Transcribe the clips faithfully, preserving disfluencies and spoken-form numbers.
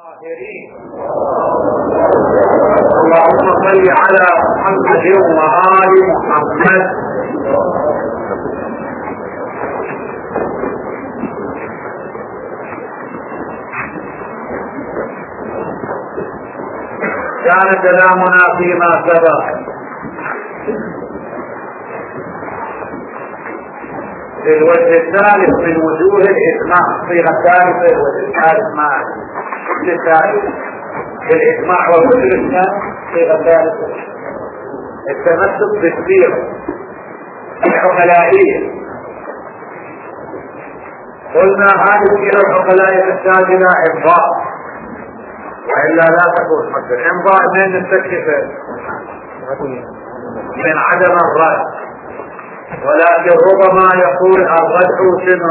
اللهم صل على محمد وآل محمد. كان كلامنا فيما سبق في الوجه الثالث من وجوه الإجماع، صيغة ثالثة الوجه الثالث مع الثالث في الإجماع وكل الإسلام صيغة ثالثة التمسك بالسيرة العقلائية. قلنا هذه السيرة العقلائية تحتاج إلى إمضاء وإلا لا تكون حجة. الإمضاء من نستكشفه من عدم الرد، ولكن ربما يقول الرجع شنو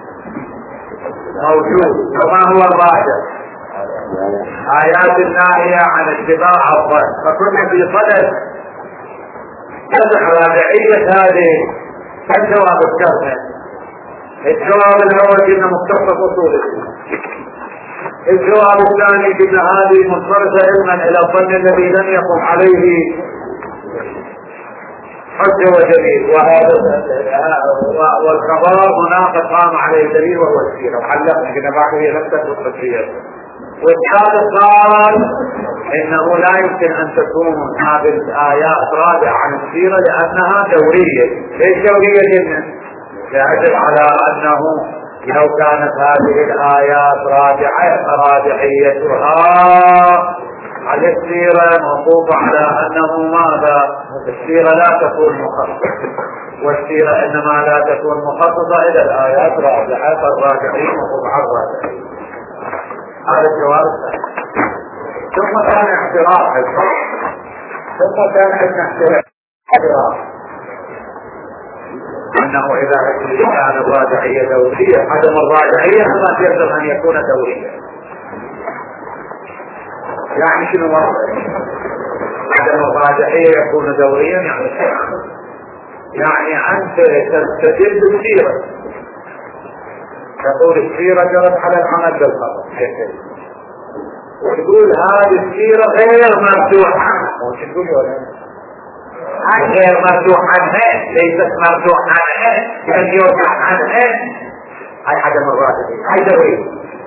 موجود. وما هو الراجع؟ آيات الناهية عن اتباع الظن. فكنا في صدد تضع راجعية هذه الجواب الكرمة. الجواب الأول كنا مختص أصول الدين. الجواب الثاني كنا هذه منصرفة علما إلى الظن الذي لم يقم عليه حجة ودليل، وهذا والخبر هناك قام عليه دليل وهو السيرة، وحلقنا كنا بعده نفسه الحجية. والثالث قال انه لا يمكن ان تكون هذه الايات راجعة عن السيرة لانها دورية. ليش دورية جدا؟ يدل على انه لو كانت هذه الايات راجعة فراجعيتها على السيرة موقوفة على انه ماذا؟ السيرة لا تكون مخصصة، والسيرة انما لا تكون مخصصة الى الايات راجعة، فالراجعين موقوفة على الراجعين. هذا الجواب الثاني. ثم كان اعتراف الفرق، ثم كان عندنا اعتراف انه اذا كان الراجعية دورية عدم الراجعية فما يلزم ان يكون دوريا. يعني شنو مرة عدم الراجعية يكون دوريا؟ يعني يعني انت تستدل بالسيرة، تقول السيرة جرت على العمل بالخبر، وتقول هذه السيرة غير مرجوح عنها. وش تقول ولا غير مرجوح عنها؟ ليست مرجوح عنها بل يرجع عنها. هاي عدم الراجعية، هاي دورية.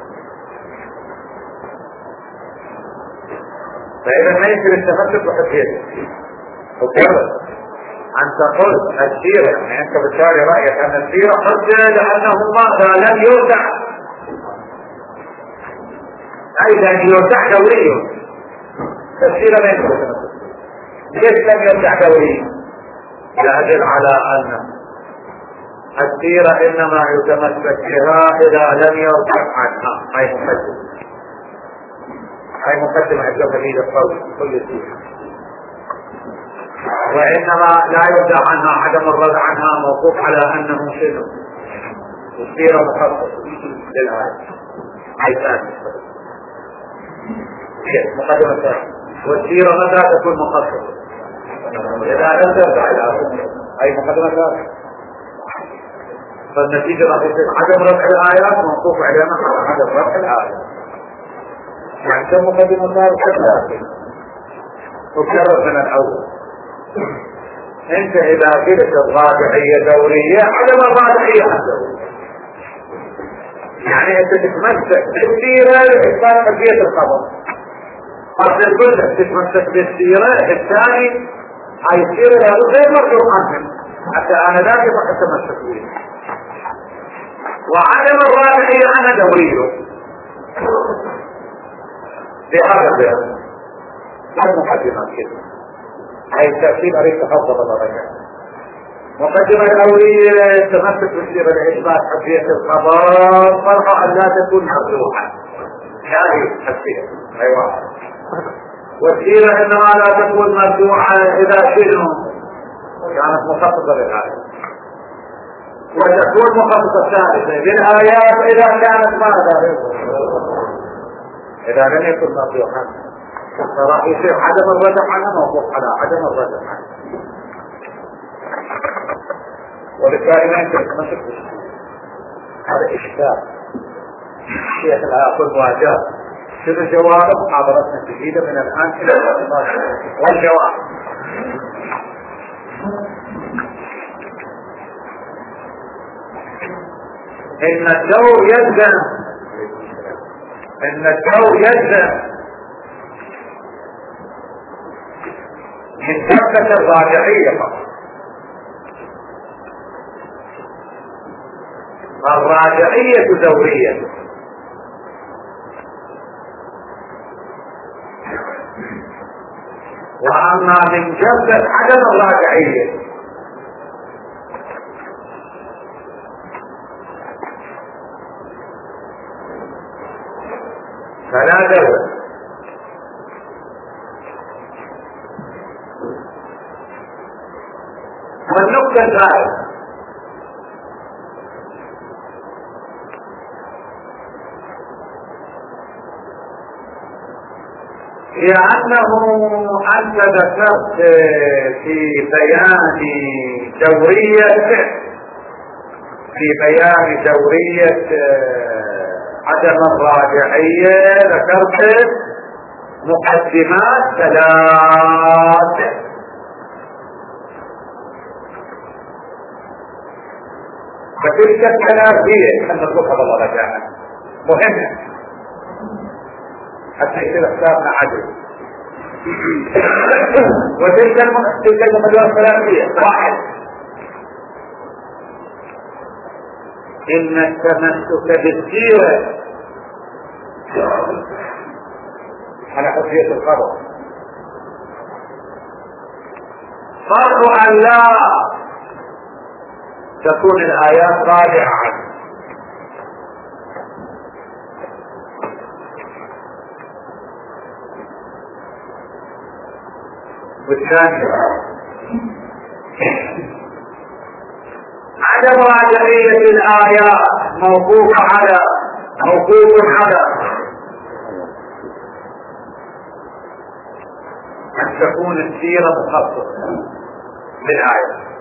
فإذا ما يمكن التمسك بحجيته. وكذا أن تقول السيرة، يعني أنت بالتالي رأيك أن السيرة حجة لأنه ماذا لم يرجع، أي لأن يرجع دوريا. السيرة ما يمكن التمسك. ليش لم يرجع دوريا؟ يدل على أن السيرة إنما يتمسك بها إذا لم يرجع عنها. هاي مقدمة، هاي مقدمة عند دليل القول كل سيرة. وإنما لا يرجع عنها عدم الرد عنها موقوف على أنه شنو؟ السيرة مخصصة للآية. هاي ثانية مقدمة ثانية. والسيرة متى تكون مخصصة؟ إذا لم ترجع إلى أصلها. هاي مقدمة ثانية. فالنتيجة راح يصير عدم رفع الآيات موقوف علينا على عدم رفع الآيات. يعني كم مقدمة ثالثة وكرر من الأول. انت اذا قلت الراجعية دورية عدم الراجعية الدورية، يعني انت تتمسك بالسيرة لإثبات حجية الخبر. قصد الكل تتمسك بالسيرة الثاني، هاي السيرة لا غير مرجوح عنها حتى انا لا يصح التمسك بها. وعدم الراجعية انا دورية بهذا البيان. هذا مقدمة كده. هاي الترتيب عليك تفضل الرجاء. مقدمة الأولية تمسك بالسيرة لإثبات حجية الخبر، فرق أن لا تكون مرجوحة. هذه السيرة أي واحد. والسيرة إنما لا تكون مرجوحة إذا شنو كانت مخصصة للآية، وتكون مخصصة ثالثة بالآيات إذا كانت ماذا؟ إذا لم يكن مرجوحا فراح يصير عدم الرجع عنها موقوف على عدم الرجع عنها. وبالتالي ما يمكن التمسك بالسيرة. هذا إشكال. الشيخ الآخر مواجهة شنو الجواب؟ محاضرتنا جديدة من الآن إلى والجواب. إن الدور يلزم إن الدور يلزم من ثبت الراجعية فقط. الراجعية دورية، وأما من جبل عدم الراجعية فلا دور. والنقطة الثالثة هي أنه أنت ذكرت في بيان دورية في بيان دورية عدم الراجعية ذكرت مقدمات ثلاث. فتلك الثلاث هي أن نطلقها بالله رجاء مهمة حتى يصير حسابنا عدل. وتلك تلك المدار الثلاثية واحد إن التمسك بالسيرة على حجية الخبر فرض أن لا تكون الآيات راجعة عنه. والثاني عدم راجعية الآيات موقوف على موقوف على أن تكون السيرة مخصصة بالآية.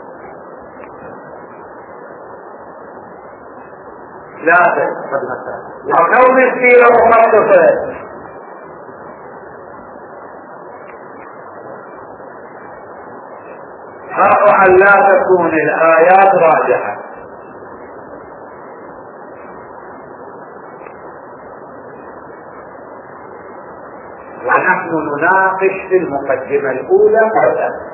لا وكون السيرة مخصصة فرع أن لا تكون الآيات راجحة. ونحن نناقش في المقدمة الأولى والثانية.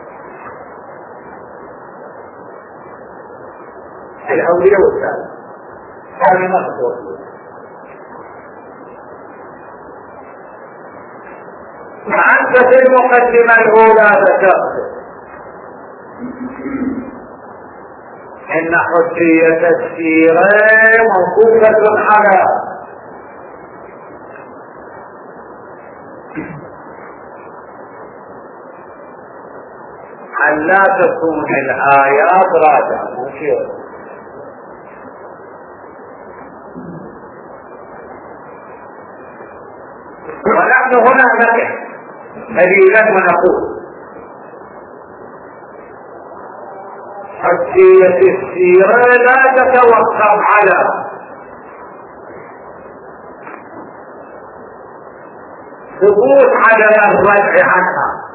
الأولية والثانية هذه مقصود. فأنت في المقدمة الأولى ذكرت إن حجية السيرة موقوفة على أن لا تكون الآيات راجعة. ونحن هنا نقف دليلا ونقول حجية السيرة لا تتوقف على ثبوت عدم الرجع عنها،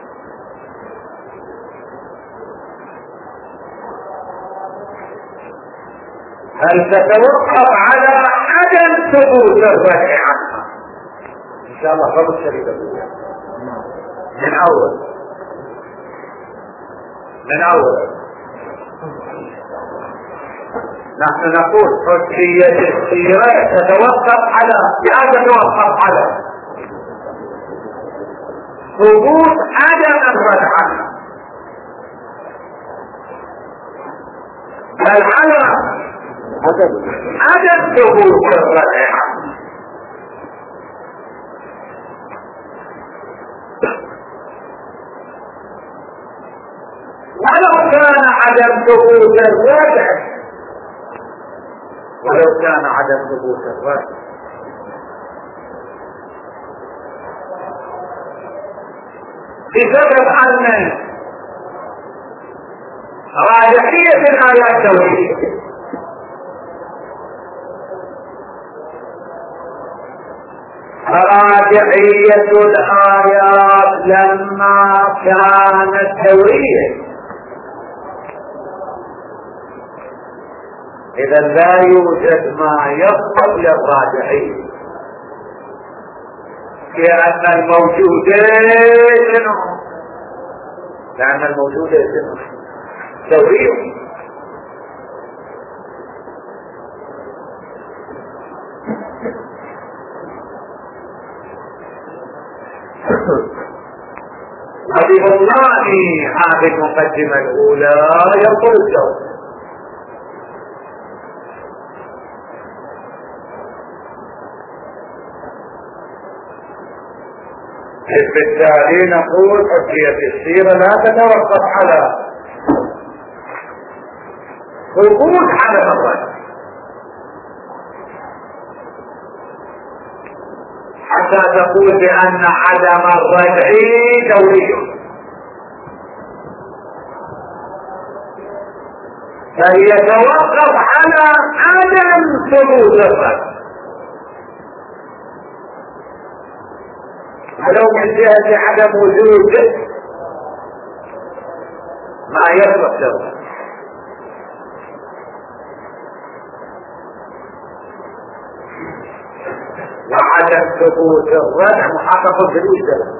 بل تتوقف على عدم ثبوت الرجع عنها. إن شاء الله رب الشريف من أول من أول نحن نقول حجية السيرة تتوقف على لا تتوقف على ثبوت عدم الرجع عنها، بل على عدم ثبوت الرجع عنها. ولو كان عدم ثبوت الرجع ولو كان عدم ثبوت الرجع بسبب أن راجحية الآيات توحيد راجعية الآيات لما كانت دورية، إذا لا يوجد ما يصل للراجعية، لأن الموجودين لأن الموجودين دورية. وبالله هذه المقدمة الأولى يقول الجواب. بالتالي نقول حجية السيرة لا تتوقف على ثبوت عدم الرجع حتى تقول بأن عدم الرجع دوري، فهي توقف على عدم ثبوت الرجع، ولو من جهة عدم وجود ما يصلح له. وعدم ثبوت الرجع محقق في الوجدان،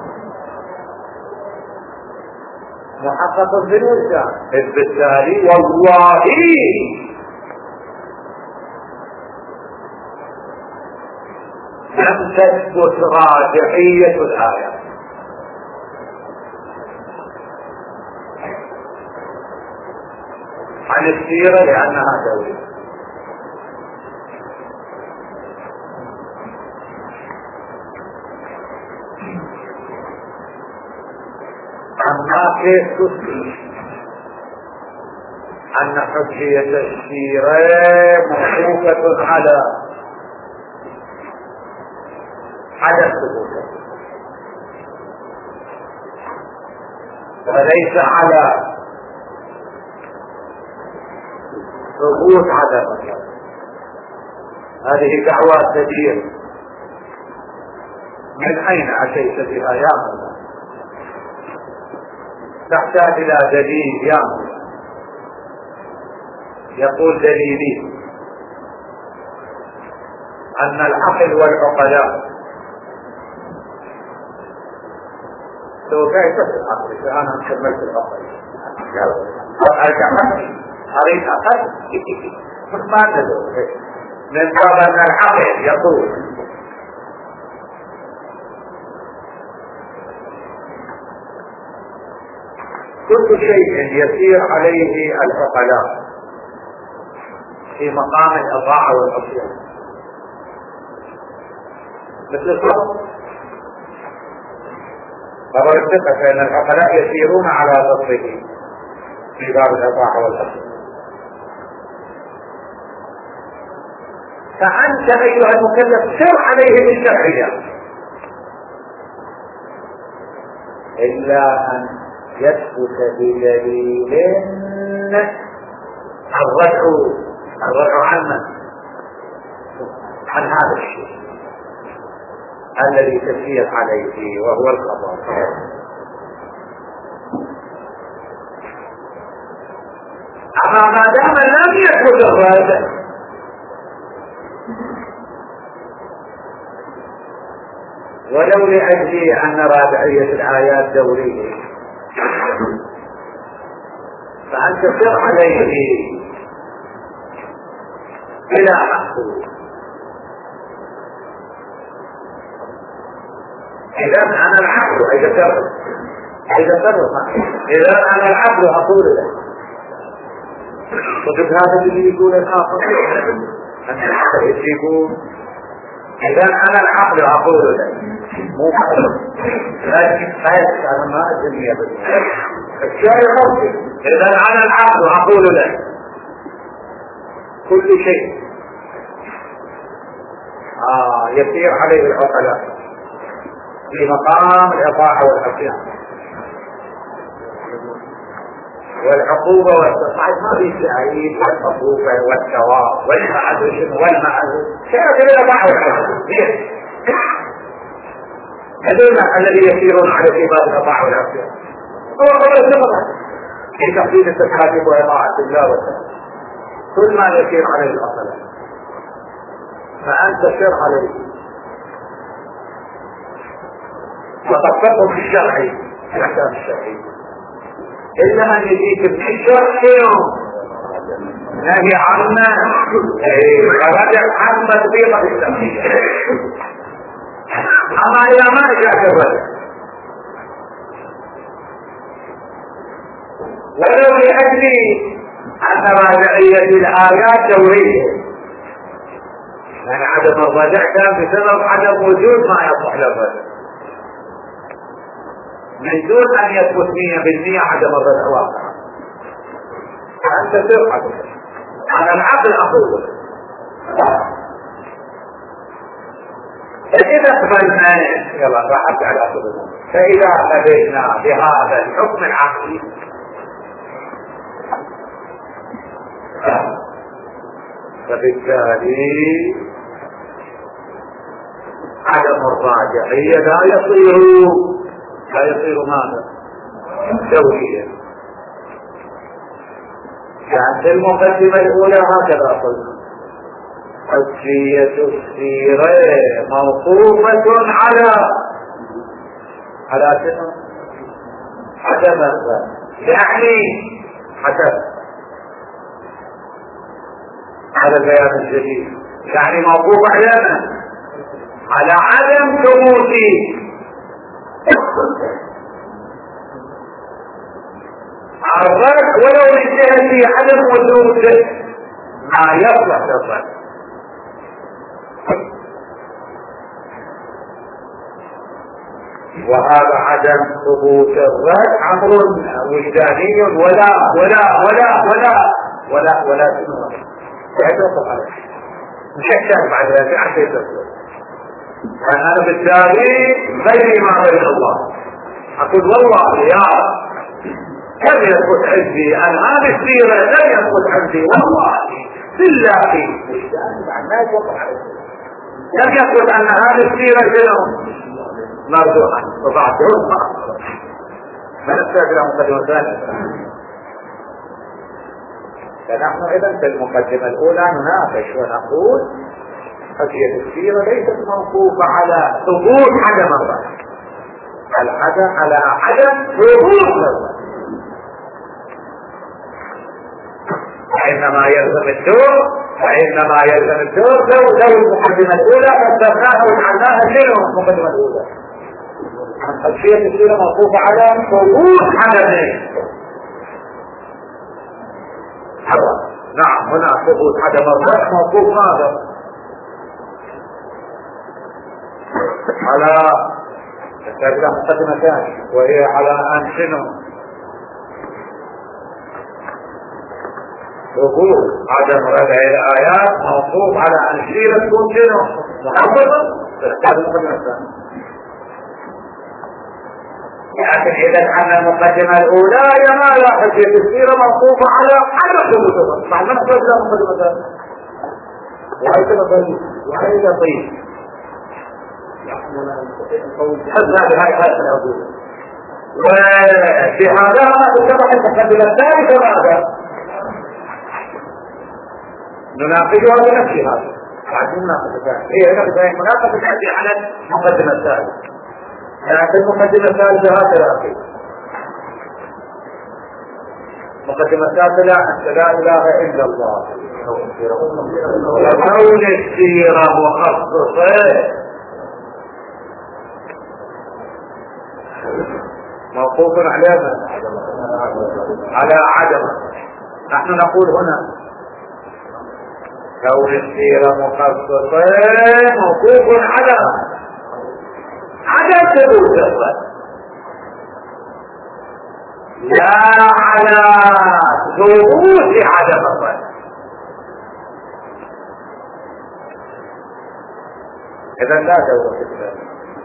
محقق في الوجدان، بالتالي والله لم تثبت راجعية الآية. عن السيرة لأنها دورية. أما كيف تثبت أن حجية السيرة موقوفة على عدم ثبوته وليس على ثبوت عدم الرجع؟ هذه دعوة كبيرة. من أين أتيت بها يا مولانا؟ تحتاج إلى دليل يا مولانا. يقول دليلي أن العقل والعقلاء لو كيف العقل أنا كملت العقل أرجع أريد أقل ما تدور من باب أن العقل يقول كل شيء يسير عليه العقلاء في مقام الإطاعة والعصيان مثل الصبر. خبر الثقة فإن العقلاء يسيرون على ضبطه في باب الإطاعة والعصيان. فأنت أيها المكلف سر عليه بالشرعية إلا أن يثبت بدليل الرجع الرجع عن عن هذا الشيء الذي تسير عليه وهو القضاء. أما ما دام لم يثبت الرجع ولو لأجل أن رابعية الآيات دورية فأنت سر عليه بلا محصول. إذا أنا العقل إذا سر إذا سر إذا أنا العقل أقول له وجد هذا الذي يقول الآخر أن العقل يقول إذا أنا العقل أقول له مو حقل لكن خير أنا ما أدري أبدا الشيء ممكن. إذا أنا العقل أقول له كل شيء آه يسير عليه العقلاء في مقام الإطاعة والعصيان والعقوبة والتصعيد ما في تعيين والعقوبة والثواب والمعذور والمعذور شيء الإطاعة والعصيان هذول الذي يسيرون على عباد الأطاعة والعافية هو قبل الزمن في تقليد التكاتب وإطاعة الله وسلم كل ما يسير عليه الأصل فأنت سر عليه وتطبقه في الشرعي في الأحكام الشرعية إلا أن يجيك في الشرع يوم نهي عنا ورجع عن تطبيق الإسلامية أما إذا ما جاء الرجع ولو لأجل أن راجعية الآيات دورية يعني عدم الرجع كان بسبب عدم وجود ما يصح للرجع من دون أن يثبت مية بالمية عدم الرجع واقعا أنت ترحب على العقل أقول فإذا قبلنا يلا راحت على أقول فإذا قبلنا بهذا الحكم العقلي فبالتالي عدم الراجعية لا يصير لا يصير ماذا دوريا كانت المقدمة الأولى هكذا قلنا حجية السيرة موقوفة على على شنو؟ عدم يعني حسب هذا البيان الجديد يعني موقوف على على عدم ثبوته الرد ولو انتهى في عدم وجود ما يصلح للرد وهذا عدم ثبوت الرد امر وجداني ولا ولا ولا ولا ولا ولا شنو لا يوقف عليه مش يحتاج بعد ذلك عشان يتصل انا بالتالي غير ما بين الله اقول والله يا لم يثبت عندي ان هذه السيره لم يثبت عندي والله بالله بعد ما يوقف عليه لم يثبت ان هذه السيره شنو مرجوحه وبعدهم ما نحتاج الى مقدمه ثانيه فنحن اذا في المقدمه الاولى نناقش ونقول حجية السيرة ليست موقوفة على ثبوت عدم الرد العدم على عدم ثبوت الرد فإنما يلزم الدور فإنما يلزم الدور لو لو المقدمة الأولى فاستثناها وجعلناها شنو المقدمة الأولى حجية السيرة موقوفة على ثبوت عدم الرد نعم هنا ثبوت عدم الرد موقوف ماذا على تتبع مقدمة ثانية وهي على أن شنو ثبوت عدم ردع الآيات موقوف على أن السيرة تكون شنو محفظة تتبع المقدمة الثانية لكن إذا أن المقدمة الأولى هي ما لا حجية السيرة موقوفة على عدم ثبوت الرد بعد ما تتبع المقدمة الثانية وهي تبطيء وهي تبطيء هذا هاي هاي الأصول وفي هذا اتبع المقدمة الثالثة ماذا؟ نناقشها بنفس هذا بعد مناقشة هي هنا بداية مناقشة تأتي على المقدمة الثالثة لكن المقدمة الثالثة هكذا أخي المقدمة الثالثة لا أنت لا إله إلا الله وكون السيرة مخصصة موقوف على على عدم نحن نقول هنا كون السيرة مخصصة موقوف على عدم ثبوت الرد لا على ثبوت عدم الرد إذا لا دور في ذلك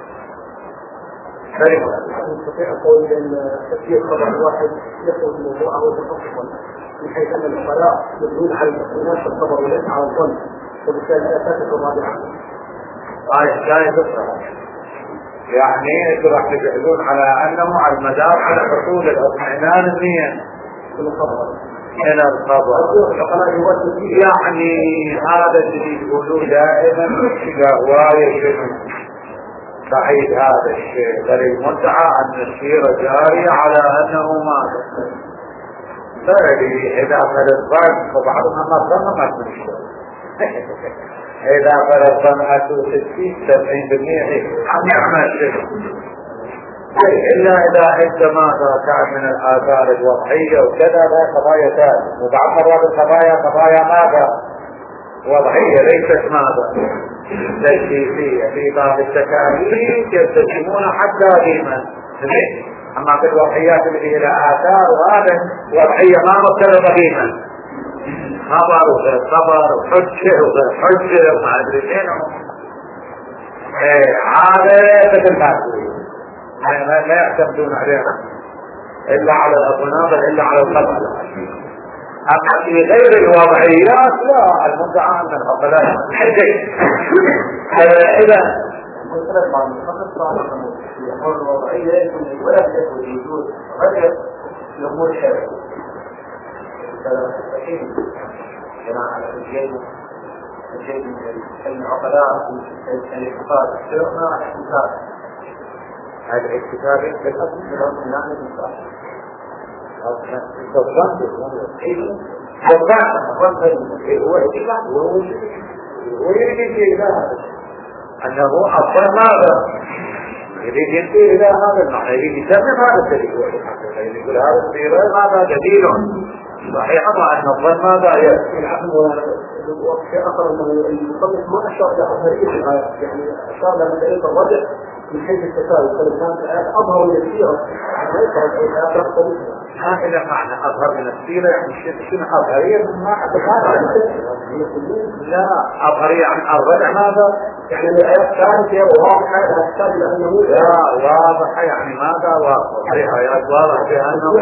نستطيع قول ان تفسير خبر واحد يخرج موضوعه تخصصا من حيث ان الخبراء يدلون على الاحتمال في الخبر وليس على الظن وبالتالي لا تثبت الرابعه. طيب لا يتصل يعني انتم راح تجعلون على انه على المدار على حصول الاطمئنان منين؟ من الخبر. يعني هذا اللي يقولوه دائما هواية بعيد هذا الشيء، بل المدعى ان السيرة جارية على انه ما فعلي اذا فرضان فبعضنا ما ظن ما تنشر اذا فرضان اتو ستين سبعين بالمئة عم يعمل شيء الا اذا عندما كان من الاثار الوضعية وكذا لا قضايا ثانية. وبعض مرات القضايا قضايا ماذا؟ وضعية ليست ماذا؟ تشريفية في بعض التكاليف يلتزمون حتى ديما. اما في الوضعيات اللي لها اثار وهذا وضعية ما مرتبطة ديما، خبر وغير خبر وحجة وغير حجة وما ادري شنو. ايه هذا مثل ما تقول لا يعتمدون عليها الا على الاطناب الا على الخبر. اما في غير الوضعيات لا، المدعى من الخبرات حجة. اذا يقول الوضعية يكون ولا يكون وجود غير الأمور الشرعية. فالحين جماعة على الجيد الجيد من العقلاء الاعتقاد سيرنا اعتقاد هذا الاعتقاد بالأصل من الأصل نحن نصح صدقت هو اعتقاد ويريد إلى أنه أصلا ماذا يريد ينتهي إلى هذا المعنى، يريد يسمم هذا الدليل يقول هذا السيرة هذا دليل صحيح أن الظن ماذا يلعب وفي آخر أنه المصنف ما أشار إلى أظهرية الآية، يعني أشار إلى مسألة الرجع من حيث التساوي، فالإنسان الآيات أظهر من السيرة ليس الآيات تختلف. هذا معنى أظهر من السيرة يعني شنو أظهرية ما حد لا أظهرية عن الرجع ماذا؟ يعني الآيات ثابتة وواضحة تحتاج لأنه لا واضحة يعني ماذا واضحة؟ آيات واضحة بأنه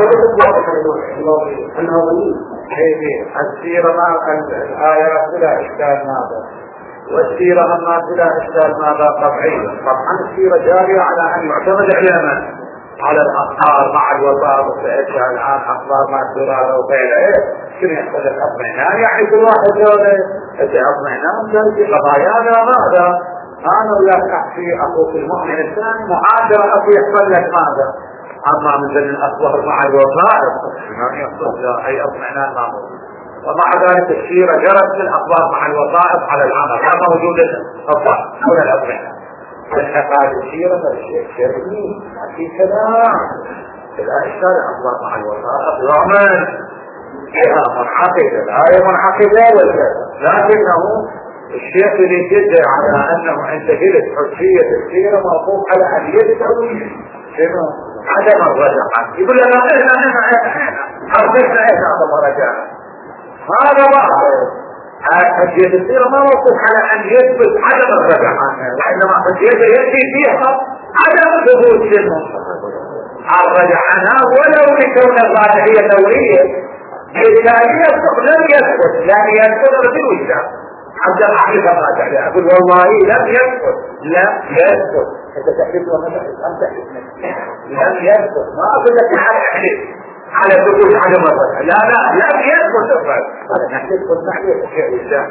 أنها ضمير السيرة ما الآيات بلا إشكال ماذا؟ والسيرة أما بلا إشكال ماذا؟ طبعية. طبعا السيرة جارية على أن يعتمد على على الأخبار مع الوثائق وسألتها الآن أخبار مع الدرارة وغيره شنو يحصل الأطمئنان؟ يعني كل واحد يقول الأطمئنان كان في قضايانا ماذا؟ أنا ولا أحكي أخوك المؤمن الثاني معاشرة أخي يحصل لك ماذا؟ أما من ذلك الأخبار مع الوثائق ما يحصل لا أي أطمئنان ما موجود. ومع ذلك السيرة جرت في الأخبار مع الوثائق على العمل لا موجود الأخبار ولا الأطمئنان. الحقائق السيرة الشيء شرعي في كلام لا إشكال الأخبار مع الوثائق وعمل فيها منحقدة الآية منحقدة لكنه الشيخ اللي يدعي على أنه عند جلد حجية السيرة موقوف على أن يدعي شنو عدم الرجع عنه. يقول لنا إحنا إحنا إحنا حرفنا إحنا عدم الرجع هذا باطل. حجية السيرة ما موقف على أن يثبت عدم الرجع عنها، وإنما حجية يأتي فيها عدم ثبوت شنو الرجع عنها ولو لكون الراجعية دورية بالتالي لم يثبت لم يثبت بالوجدان. عبد الحقيق الراجع أقول والله لم يثبت لم يثبت أنت تحدث وما تحدث أم تحدث لم يثبت ما أقول لك على تحدث على ثبوت عدم الرجع لا لا لم يثبت الرجع هذا نحدث والنحدث شيء الإسلام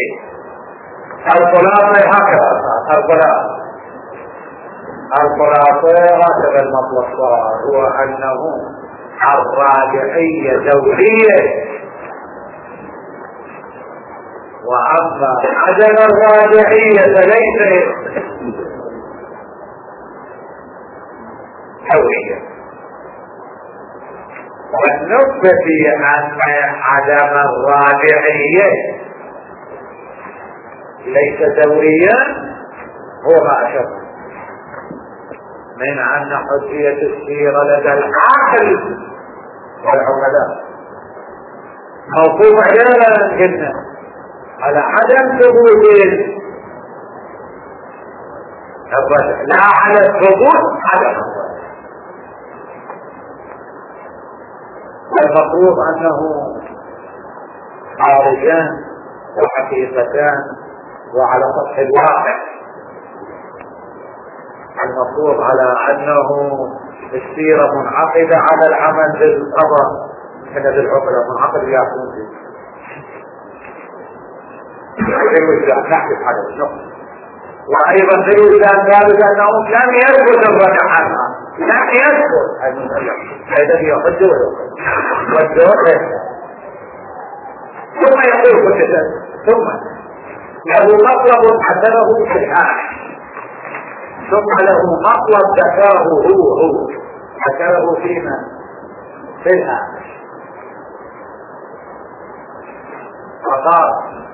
الخلاصة هكذا الخلاصة الخلاصة هكذا المطلق هو أنه الراجعية دورية وأما عدم الراجعية فليس دورية. والنقطة أن عدم الراجعية ليس دوريا هو ما أشبه من أن حجية السيرة لدى العقل والعقلاء موقوف على الجنة على عدم ثبوت الرجع لا على الثبوت عدم الرجع. المفروض أنه خارجان وحقيقتان وعلى سطح الواقع المفروض على أنه السيرة منعقدة على العمل بالقضاء من العقلة منعقد يكون فيه نحكي هذا النقطة. وأيضا في الوجدان ثابت أنه لم يثبت الرجع عنها لم يثبت هذا هي حجة والدور ثم يقول كتاب ثم له مطلب حسنه في الحال ثم له مطلب ذكره هو هو ذكره فيما في الحال فقال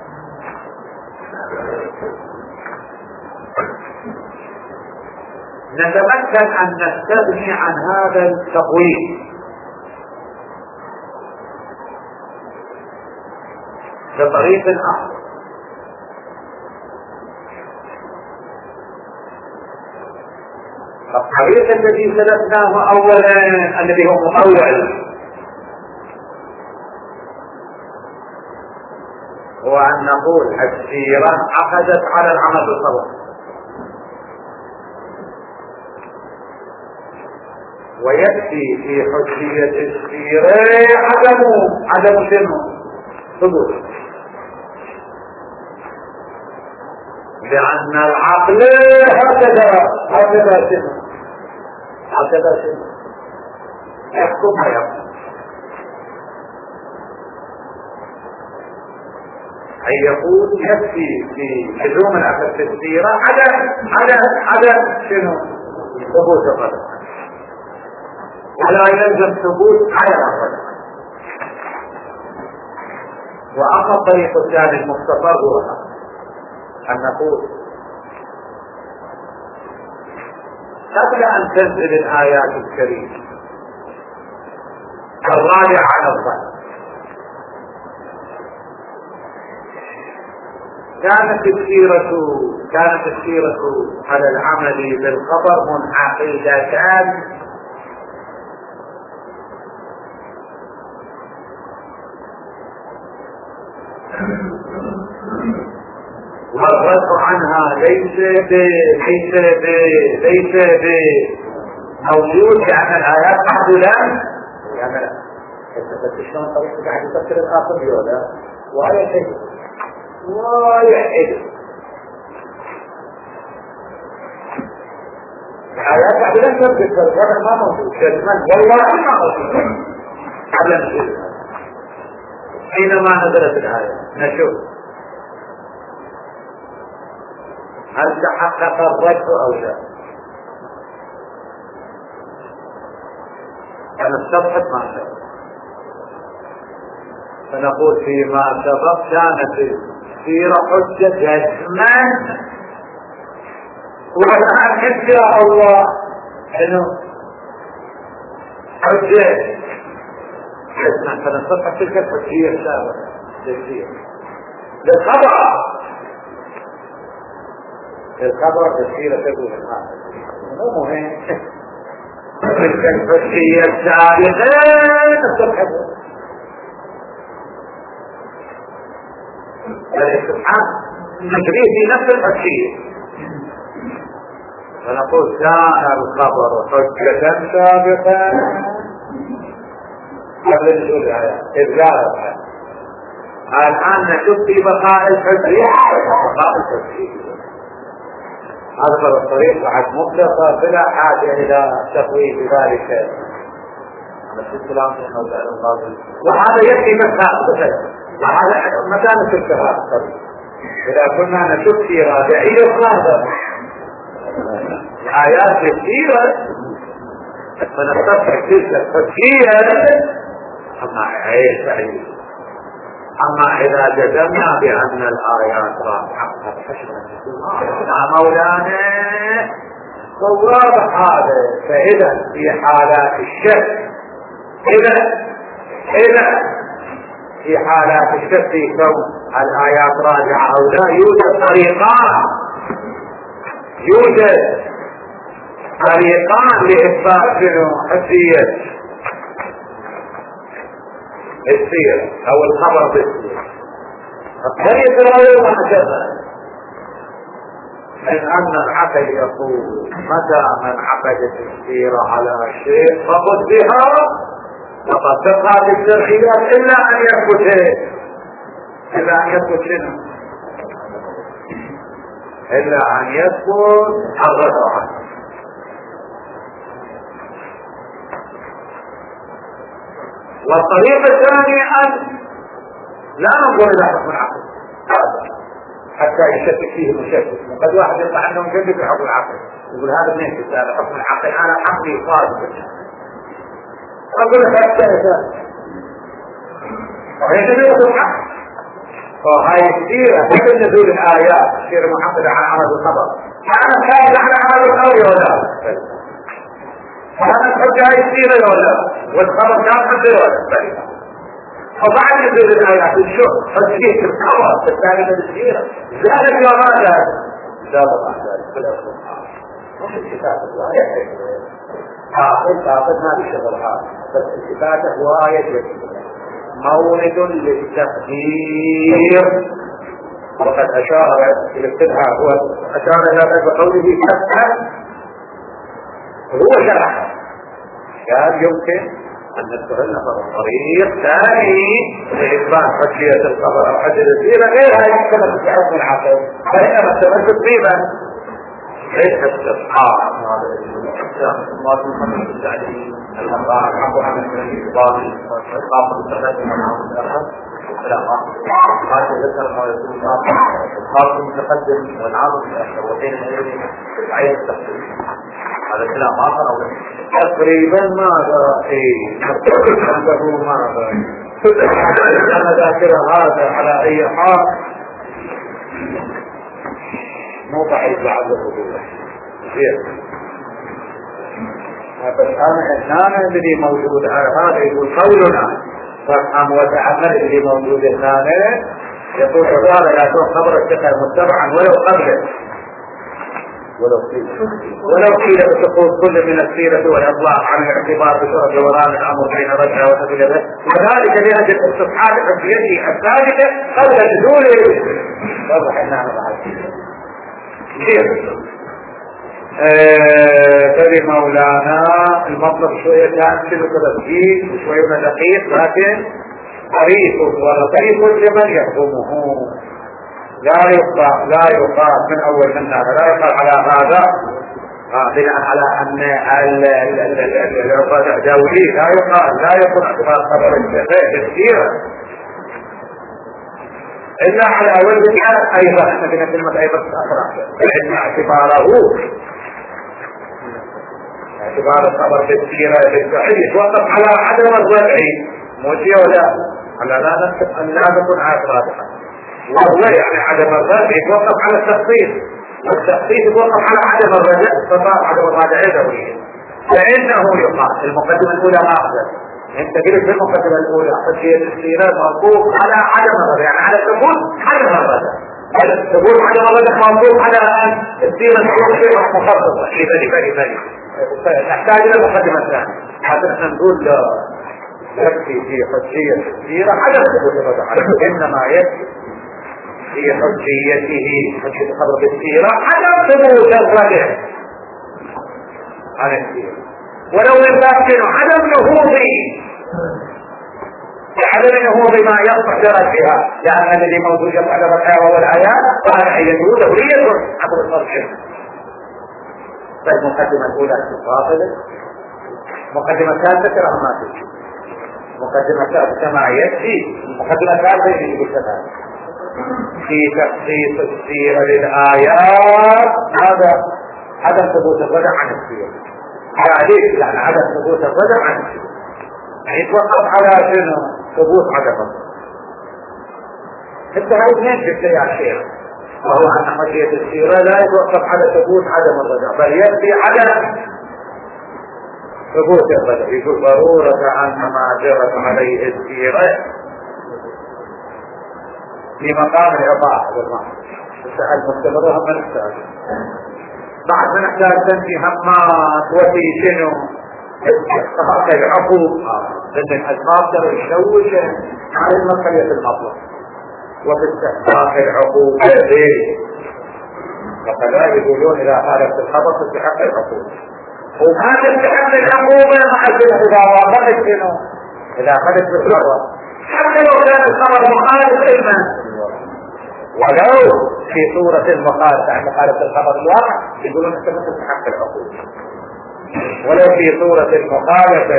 نتمكن أن نستغني عن هذا التقويم بطريق آخر. الطريق الذي سلكناه أولا الذي هو مؤول هو أن نقول السيرة عقدت على العمل بالصبر ويكفي في حجية السيرة عدم عدم شنو ثبوت لأن العقل هكذا هكذا شنو هكذا شنو يحكم يحكم أي يقول يكفي في لزوم الأخذ في السيرة عدم عدم عدم شنو ثبوت القدر ولا يلزم ثبوت على الأقل. وأما الطريق الثاني المختصر هو أن نقول قبل أن تنزل الآيات الكريمة الراجع على الظن كانت السيرة كانت السيرة على العمل بالخبر منعقدتان والرد عنها ليس ب ليس ب ليس ب موجود لأن الآيات محدودة يعني لا بس شلون طريقة قاعد يفكر الآخر ولا ولا شيء ولا شيء الآيات محدودة تثبت فالوضع ما موجود جزمان والله ما موجود على نشوف حينما نزلت الآية نشوف هل تحقق الرد أو لا؟ فنستبحث ما شاء فنقول فيما سبق كانت السيرة حجة جزما والآن إن شاء الله إنه حجة جزما فنستبحث تلك الحجية السابقة للسيرة للخبر الخبر السيرة تقول الخبر مو مهم تلك الحجية السابقة نستبحث الاستبحاث نجريه في نفس الحجية فنقول كان الخبر حجة سابقة قبل نزول الآيات إذ جاءت الآن نشوف في بقاء الحجية بقاء الحجية هذا الطريق بعد مطلقة بلا حاجة إلى تقويم ذلك السلام وهذا يكفي مثال وهذا متى نشوف هذا إذا كنا نشوف في رابعية هذا الآيات كثيرة فنستطيع تلك التفكير أما أي سعيد أما إذا جزمنا بأن الآيات راجعة فحشنا مولانا فواضح هذا فإذا في حالات الشك إذا إذا في حالات الشك في كون الآيات راجعة أو لا يوجد طريقان يوجد طريقان لإثبات حجية السيرة أو الخبر بالسيرة الطريق الأول هكذا من أن العقل يقول متى من عقدت السيرة على شيء فقد بها فقد تقع بالترحيلات إلا أن يثبت إلا أن يثبت شنو؟ إلا أن يثبت الرجعة. والطريقة الثانية أن لا ننظر إلى حكم العقل حتى يشكك فيه مشكك. قد واحد يطلع عنه مشكك في حكم العقل يقول هذا منين هذا حكم العقل أنا حقي صادق أقول لك أكثر وهي تنظر العقل. فهاي السيرة مثل نزول الآيات سيرة محمد على عرض الخبر فأنا خايف على عرض الخبر ولا فأنا تحب هاي السيرة ولا والخبر كان حتى ولا فبعد نزول الآيات الشوق فالسيرة الخبر فالثاني من السيرة زادت وماذا زادت بعد ذلك في الأسفل مش الكتاب الآية حاصل حاصل ما بشغل هذا بس الكتاب هو آية مورد للتقدير. وقد أشار إلى الابتداء هو أشار إلى ذلك بقوله فتحا هو شرح كان يمكن أن نذكر لنا طريق ثاني لإثبات حجية الخبر أو حجية السيرة غيرها يمكن أن تتعرف من العقل فإنما تمثل طيبا ليس استصحاب هذا الاسلام الله محمد السعدي الله عفوا عن الإقبال والإقامة التقدم مع الآخر السلام عليكم. هذا ذكر ما يقول الله الخاص المتقدم والعاطف الآخر وبين الأيدي عين التقديم هذا كلام آخر أو تقريبا ماذا إيه عنده ماذا أنا ذاكر هذا على أي حال موضع يطلع الوضوء زين بس أنا هنا اللي موجود هذا يقول قولنا فافهم وتعمل اللي موجود هنا يقول تعالى لا تكون خبر الثقة متبعا ولو قبله ولو قيل ولو قيل بتقول كل من السيرة والإطلاق عن الاعتبار بسرعة دوران الأمر بين رجعة وتبلغه وذلك لأجل استصحاب حجيته الثابتة قبل نزوله واضح أنها بعد تبي مولانا المطلب شوية كان سلوك تسجيل شوية دقيق لكن طريق ولطيف لمن يفهمه لا يقال لا يقال من أول من هذا لا يقال على هذا بناء على أن الدولي لا يقال لا يكون اعتبار خبر السيرة إلا على أول بناء أيضا احنا بنا كلمة أيضا أخرى لأن اعتباره اعتبار الخبر بالسيرة بالصحيح يتوقف على عدم الرجع موجيه ولا على لا نكون عاطفة وهو يعني عدم الرجع يتوقف على التخصيص والتخصيص يتوقف على عدم الرجع فصار عدم الرجع دوريا فإنه يقال المقدمة الأولى ما أخذت انت قلت في المقدمة الأولى حجية السيرة مرفوع على عدم الرجع يعني على ثبوت عدم الرجع ثبوت عدم الرجع مرفوع على أن السيرة تكون مخصصة في ذلك ذلك ذلك نحتاج إلى المقدمة الثانية حتى نحن نقول لا يكفي في حجية السيرة عدم ثبوت الرجع إنما يكفي في حجيته حجية خبر السيرة عدم ثبوت الرجع عن السيرة ولو يمكن عدم نهوضه عدم نهوض ما يصلح درجها لأن الذي موجود يصلح درجها والآيات فهذا يجوز دورية عبر الصرح. فالمقدمة الأولى باطلة مقدمة ثالثة كلام ما تجي مقدمة ثالثة كما يكفي مقدمة ثالثة يجب الثلاثة في تخصيص السيرة للآيات هذا عدم ثبوت الرجع عن السيرة عليه يعني عدم ثبوت الرجع عن السيرة يعني يتوقف على شنو ثبوت عدم الرجع انت هاي اثنين في الشيء يا شيخ وهو أن حجية السيرة لا يتوقف على ثبوت عدم الرجع بل يكفي على ثبوت الرجع يقول ضرورة أن ما جرت عليه السيرة في مقام الإضاءة بالمعنى السؤال مستمر هم نحتاج بعد ما نحتاج تنفي همات وفي شنو استحقاق العقوق لأن الأسباب ترى يشوش على المسألة المطلق وفي استحقاق العقوق وكذا يقولون إذا خالفت الخبر تستحق العقوبة، وما تستحق العقوبة مع إذا وافقت شنو؟ إذا أخذت بالخبر حتى لو كان الخبر مخالف إلما، ولو في صورة المخالفة عن مخالفة الخبر الواقع يقولون أنت ما تستحق العقوبة، ولو في صورة المخالفة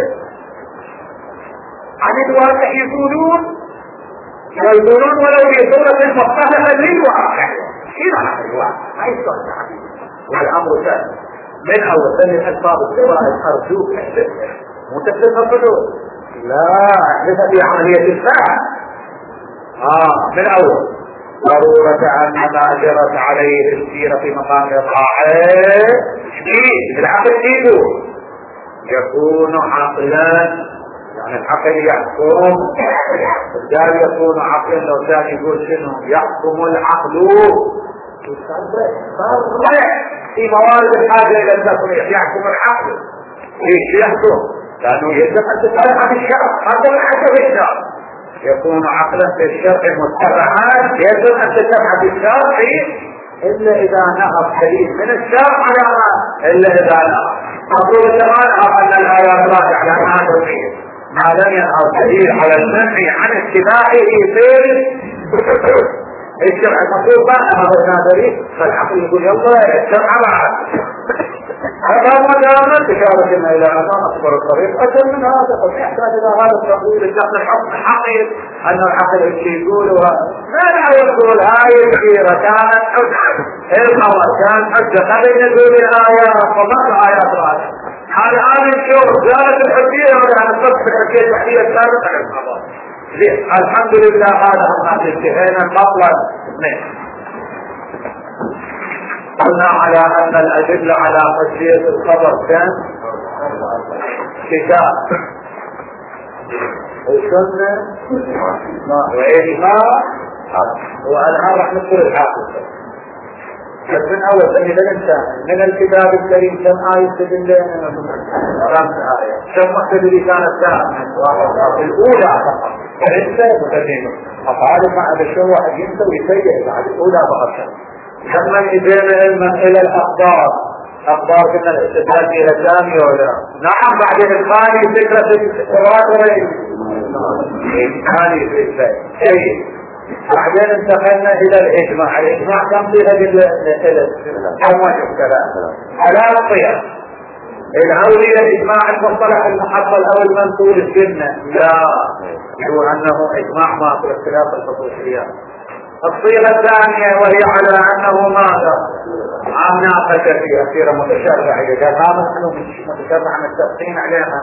عن الواقع يقولون يقولون ولو في صورة مخالفة للواقع إلى الواقع ما يستطيع الحديث. والأمر سهل من أول سنة الألفاظ السوائل أرجوك متفق الحدود لا أحدث في عملية الفاعل آه من أول ضرورة أن ما جرت عليه السيرة في مقام الطاعة بالعقل يجيبه يكون عقلا، يعني العقل يحكم الدار يكون عقلا. لو كان يقول شنو يحكم العقل في موارد الحاجة إلى التصريح يحكم العقل. ليش يحكم؟ لأنه يجب أن تتبع عن الشرع هذا الحكم في الشرع يكون عقلا في الشرع متبعات يجب أن تتبع في الشرع إلا إذا نهض حديث من الشرع على ما إلا إذا نهض أقول كمان أن الآيات راجع على هذا الشيء ما لم ينهض حديث على المنع عن اتباعه في الشرع المطلوب ما هذا النادري فالعقل يقول يلا الشرع بعد هذا ما دام تشاركنا إلى أمام أكبر الطريق أجل من هذا فيحتاج إلى هذا التقويل الدخل الحكم الحقيقي أن العقل الشيء يقولها ما لا يقول هاي الكثيرة كانت حجة الخبر كان حجة قبل نزول الآيات وضع آيات راجعة هذا آن الشور زالت الحجية ولا نصف الحجية التحلية السابقة للخبر. الحمد لله هذا هم انتهينا قبلا منه. قلنا على أن الأدلة على حجية الخبر كان كتاب السنة وإجماع والآن راح نذكر الحافظ. بس من أول سنة الإنسان من الكتاب الكريم كم آية تدل خمس آية كم مقتدري كانت ساعة الأولى فقط فإنسى مقدمة أفعال مع الشر واحد ينسى ويسيء بعد الأولى فقط لما يجينا علما إلى الأخبار أخبار كنا الاستدلال إلى الثانية ولا نعم بعد الثاني فكرة التواتر الثاني في الشيء بعدين انتقلنا إلى الإجماع. الإجماع كم صيغة للثلاث كم وجه الكلام ثلاث صيغ الأولية إجماع المصطلح المحصل أو المنقول السنة لا هو أنه إجماع ما في اختلاف الخصوصيات. الصيغة الثانية وهي على أنه ماذا عم ناقش في أسيرة متشرعة قال هذا أنه متشرع من التفصيل عليها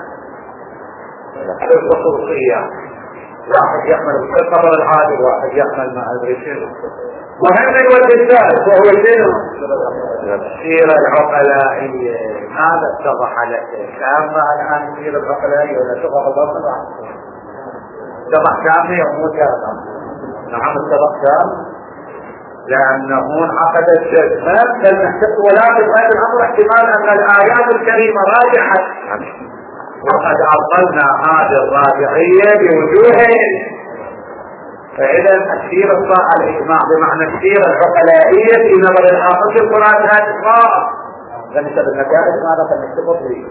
الخصوصيات واحد يحمل الخبر العادل واحد يحمل ما أدري شنو. وهم الوجه الثالث وهو شنو السيرة العقلائية. هذا اتضح لك كما الآن السيرة العقلائية ولا تضح البصر اتضح كامل ومو كامل. نعم اتضح كامل لأنه عقد الشيء ما بل نحتق ولا بفعل الأمر احتمال أن الآيات الكريمة راجحة وقد عطلنا هذه الراجعية بوجوهين. فإذا التفسير الصاع الإجماع بمعنى التفسير العقلائية في نظر الآخر في القرآن هذا الصاع لنسب النتائج ماذا فنكتبه فيه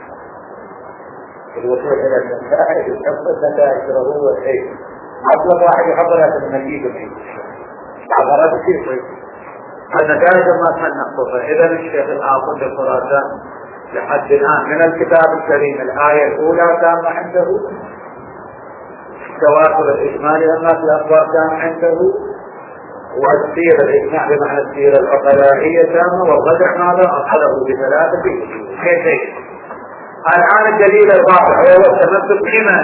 الوصول إلى النتائج يحب النتائج هو الشيء أطلب واحد يحضرها في النتيجة فيه عبارات كثير النتائج ما كان نقصها. إذا الشيخ الآخر في القرآن لحد الآن من الكتاب الكريم الآية الأولى كان عنده تواتر الإجمالي أما في الأخبار كان عنده والسيرة الإجماع بمعنى السيرة العقلائية كان والرجع ماذا أصله بثلاثة شيء. الآن الدليل الرابع هو التمسك بما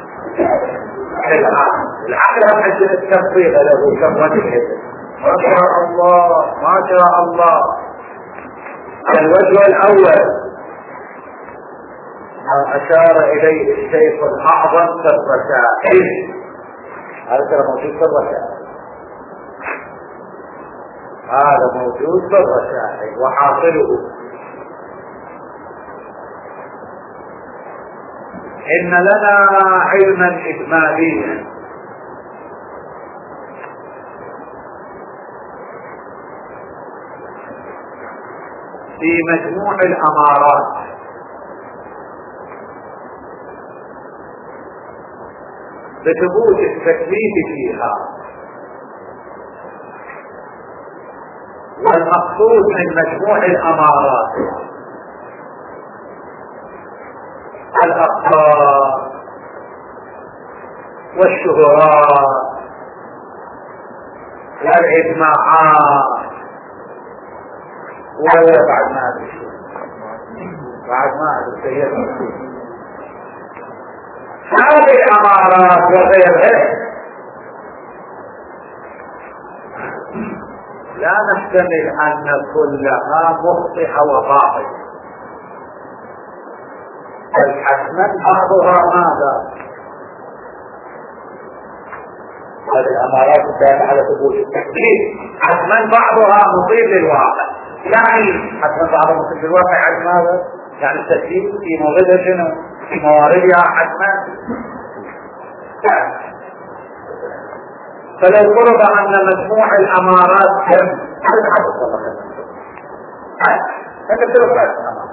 العقل حج التفصيل له كم وجه ما شاء الله ما شاء الله. الوجه الأول أشار إليه الشيخ الأعظم في الرسائل. هذا ترى موجود في الرسائل هذا موجود في الرسائل وحاصله إن لنا علما إجماليا في مجموع الأمارات بثبوت التكليف فيها، والمقصود من مجموع الأمارات الأخبار والشهرات والإجماعات ولا بعد ما أدري بعد ما أدري هذه الأمارات وغيرها لا نحتمل أن كلها مخطئة وباطلة، بل حتما بعضها ماذا؟ هذه الأمارات الدالة على ثبوت التكليف حتما بعضها مصيب للواقع، يعني حتما بعضها مصيب للواقع يعني ماذا؟ يعني التكليف في موردها شنو؟ في مواردها حتما. فلو فرض أن مجموع الأمارات كم؟ هذا حدث الله هذا تلك الأمارات.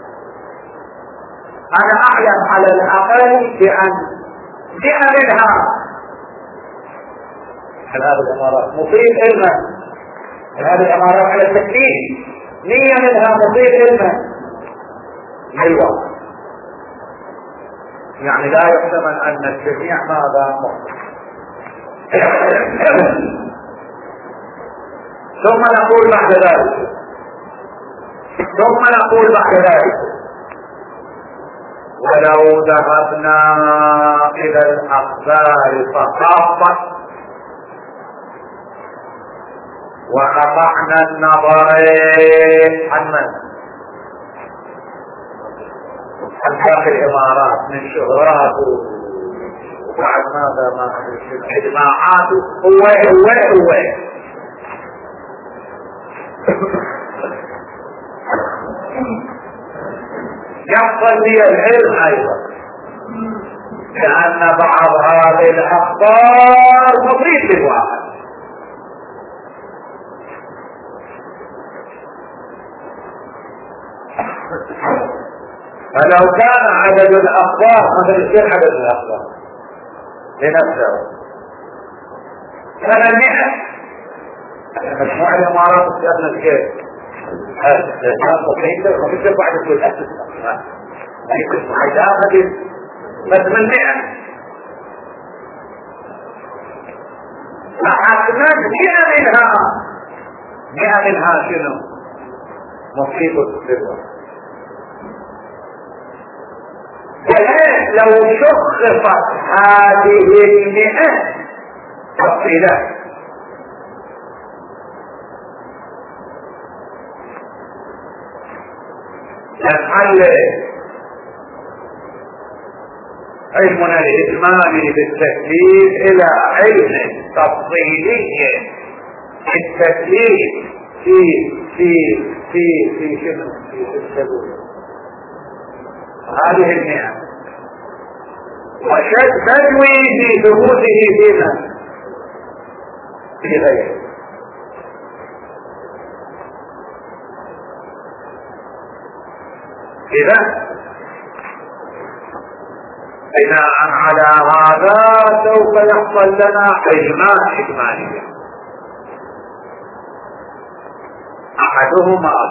أنا أعلم على الأقل بأن جاء منها هذه الأمارات مصيب علما، هذه الأمارات على التكليف نية منها مصيب علما للواقع، يعني لا يحتمل أن الجميع ماذا مخطئ. ثم نقول بعد ذلك ثم نقول بعد ذلك ولو ذهبنا إلى الأخبار فقط وقطعنا النظر عن من؟ عن باقي الإمارات من شهرات وبعد ماذا ما اجماعات هو هو هو يحصل لي العلم أيضا لأن بعض هذه الأخبار مصيب للواحد. فلو كان عدد الأخبار مثل يصير عدد الأخبار لنفسه كان المئة مجموع الإمارات في أبنى الكيف هذا مصيبة ومثل بعد كل أسس يكون حيداء بس من مئة فحتما مئة منها مئة منها شنو مصيبة السر. لو شخصت هذه المئة تفصيلات نحل علمنا الإجمالي بالتكليف إلى علم تفصيلي التكليف في في في في شنو في السبب هذه المئة وشد بدوي في ثبوته فيما في غيره. إذا بناء على هذا سوف يحصل لنا إجماع إجمالي أحدهما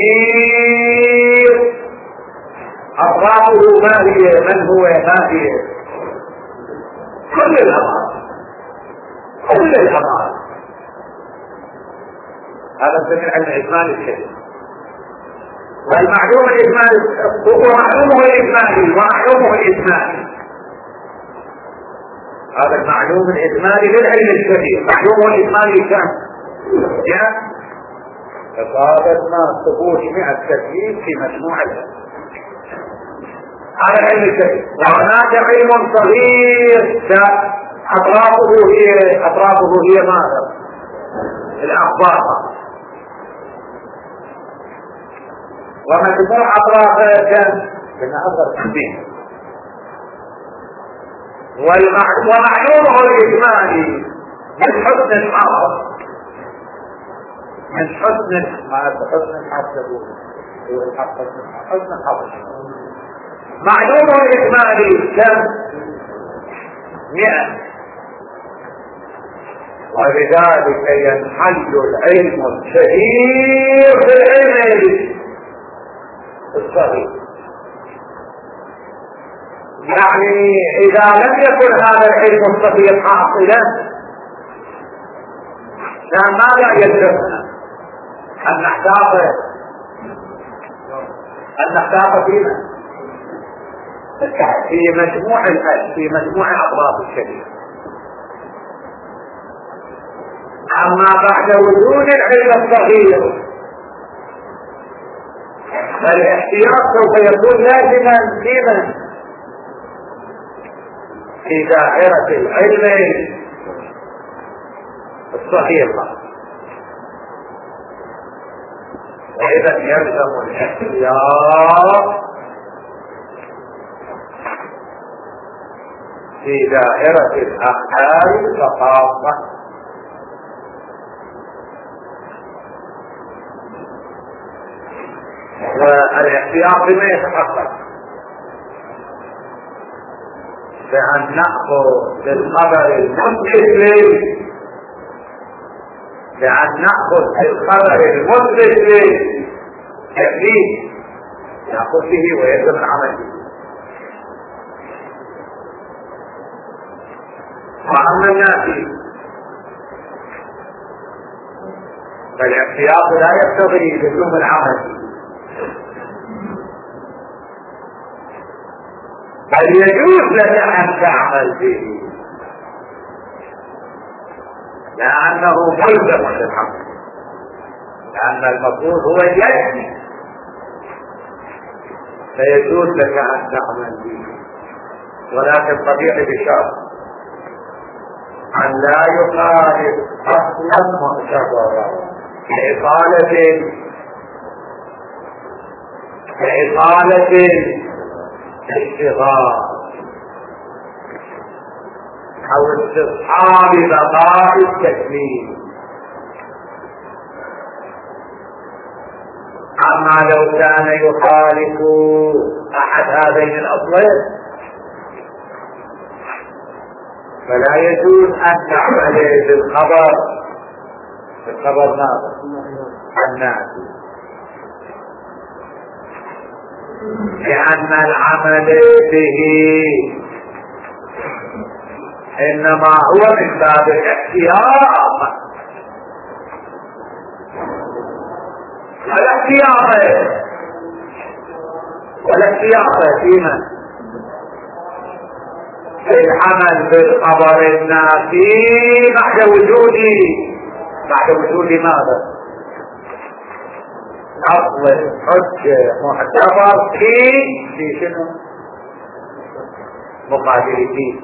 كبير أطرافه ما هي من هو ما هي كل الأمر كل الأمر هذا سمع الإجمال الكبير والمعلوم الإجمالي هو معلومه الإجمالي ومعلومه الإجمالي هذا المعلوم الإجمالي للعلم الكبير معلومه الإجمالي كم؟ جاء فصادتنا ثبوت مئة تكليف في مجموع العلم هذا العلم الكبير. وهناك علم صغير أطرافه هي أطرافه هي ماذا؟ الأخبار ومجموع أطرافها كم؟ كنا أصغر تنبيه ومعلومه الإجمالي من حسن الحظ من حسن حسن الحظ حسن الحظ. معلومه اجمالي كم؟ مئة. ولذلك ينحل العلم الكبير بالعلم الصغير. يعني اذا لم يكن هذا العلم الصغير حاصلا فماذا يلزمنا؟ ان نحتاط ان نحتاط فيما في مجموع في مجموع الاطراف الشديده. اما بعد وجود العلم الصغير فالاحتياط سوف يكون لازما فيما في دائره العلم الصغير. واذا يلزم الاحتياط في دائرة الأحكام الخاصة. والاحتياط بما يتحقق بأن نأخذ بالخبر المثبت بأن نأخذ بالخبر المثبت تكليف نأخذ به ويجب العمل به. وأما الناس فالاحتياط لا يقتضي لزوم العمل، بل يجوز لك أن تعمل به لأنه ملزم للعمل، لأن المفروض هو اليد، فيجوز لك أن تعمل به. ولكن طبيعي بشرط أن لا يخالف أصلا معتبرا لإطالة لإطالة الاشتغال أو استصحاب بقاء التكليف. أما لو كان يخالف أحد هذين الأصلين فلا يجوز أن تعمل بالخبر بالخبر ماذا؟ النافي، لأن العمل به إنما هو من باب الاحتياط. الاحتياط والاحتياط فيما العمل بالخبر النافي بعد وجود بعد وجود ماذا؟ أصل حجة معتبر في في شنو؟ مقابلته.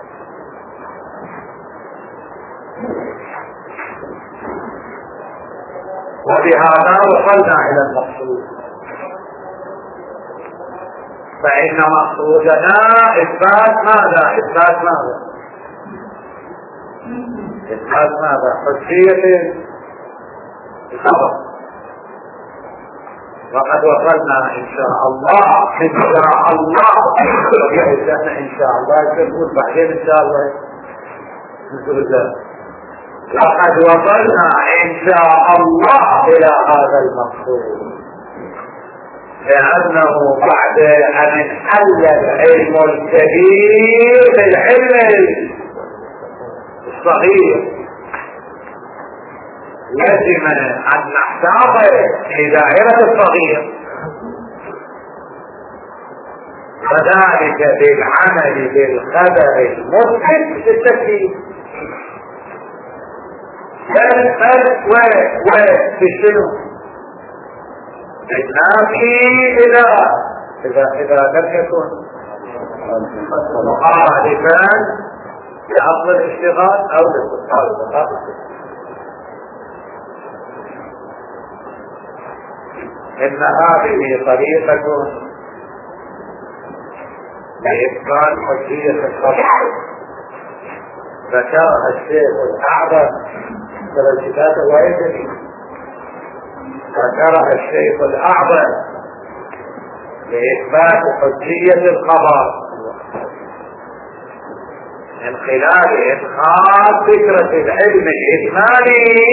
وبهذا وصلنا إلى المقصود، فإن مقصودنا إثبات ماذا؟ إثبات ماذا؟ إثبات ماذا؟ حجية الخبر. وقد وصلنا إن شاء الله إن شاء الله إن شاء الله يقول بعدين إن شاء الله لقد وصلنا إن شاء الله إلى هذا المقصود، لأنه بعد أن انحل العلم الكبير بالعلم الصغير يجب أن نحتاط في دائرة الصغير، وذلك بالعمل بالخبر المثبت في التكليف. الفرق وفي شنو؟ النافي إذا إذا إذا لم يكن مخالفا لأصل الاشتغال أو للصحابة. إن هذه طريقة لإبطال حجية الخبر ذكرها الشيخ الأعظم في الكتاب الواحد، ذكرها الشيخ الأعظم لإثبات حجية الخبر من خلال إدخال فكرة العلم الإجمالي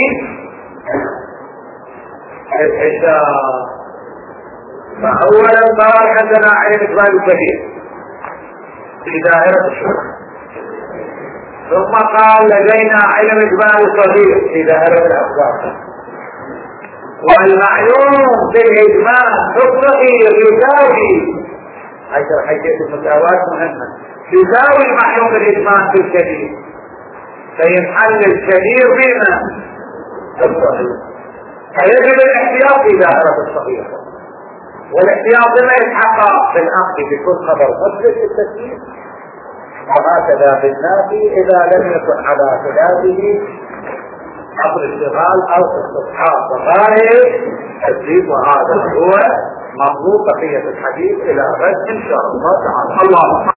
الحساب. فأولا قال عندنا علم إجمالي كبير في دائرة الشرع، ثم قال لدينا علم إجمالي صغير في دائرة الأفكار، والمعلوم بالإجمال حكمه يساوي عشر حيثية المساواة مهمة يساوي المعلوم بالإجمال بالكبير، فينحل الكبير بما الصغير، فيجب الاحتياط في دائرة الصغير، والاحتياط ما يتحقق بالأخذ بكل خبر مثبت للتسليم، وهكذا بالنافي إذا لم يكن على خلافه عبر الاشتغال أو استصحاب ظاهر التسليم. وهذا هو مطلوب بقية الحديث إلى غد إن شاء الله تعالى. الله